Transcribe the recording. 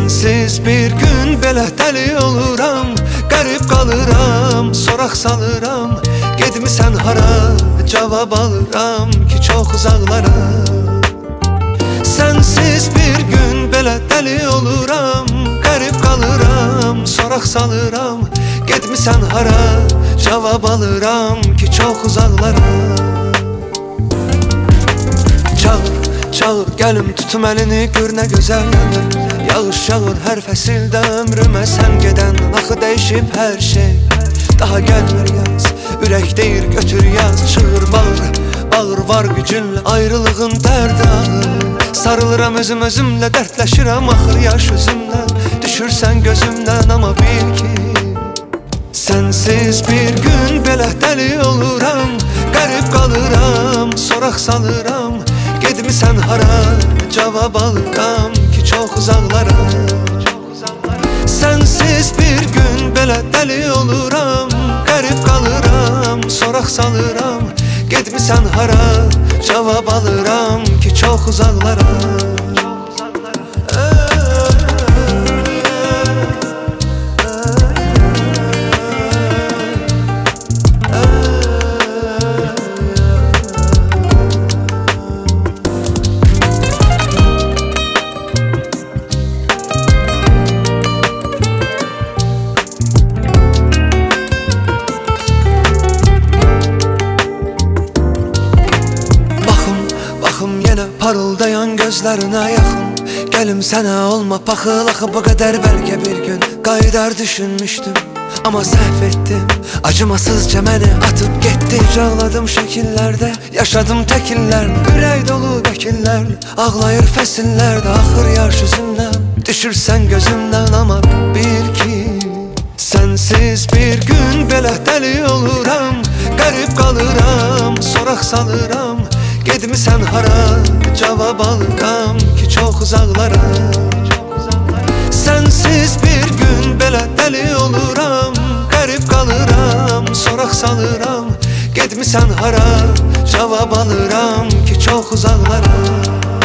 Sensiz bir gün belə dəli oluram, qərib qalıram, soraq salıram. Gedmisən hara, cavab alıram ki çox uzaqlara. Sensiz bir gün belə dəli oluram, qərib qalıram, soraq salıram. Gedmisən hara, cavab alıram ki çox uzaqlara. Çağır, çağır, gəlim tutum əlini, gör nə gözəl yanır. Yağış yağır hər fəsildə ömrümə sən gedən. Axı dəyişib hər şey, daha gəlmir yaz. Ürək deyir götür yaz, çığır bağır. Bağır var gücünlə, ayrılığın dərdi ağır. Sarılıram özümlə, dərdləşirəm axır yaş üzümdən. Düşürsən gözümdən amma bil ki sensiz bir gün belə dəli oluram, qərib qalıram, soraq salıram. Gedmisən hara, cavab alıram ki çox uzaqlara. Sensiz bir gün belə dəli oluram, qərib qalıram, soraq salıram. Gedmisən hara, cavab alıram ki çox uzaqlara. Yenə parıldayan gözlərinə yaxın, gəlim sənə olma paxıl. Axı bu qədər bəlkə bir gün qaydar düşünmüşdüm, amma səhv etdim. Acımasızca məni atıb getdi. Cağladım şəkillərdə, yaşadım təkinlərlə. Ürək dolu vəkillərlə, ağlayır fəsillərdə. Axır yaş üzümdən, düşürsən gözümdən amma bil ki sensiz bir gün belə dəli oluram, qərib qalıram, soraq salıram. Gedmisən hara, cavab alıram ki çox uzaqlara. Sensiz bir gün belə dəli oluram, qərib qalıram, soraq salıram. Gedmisən hara, cavab alıram ki çox uzaqlara.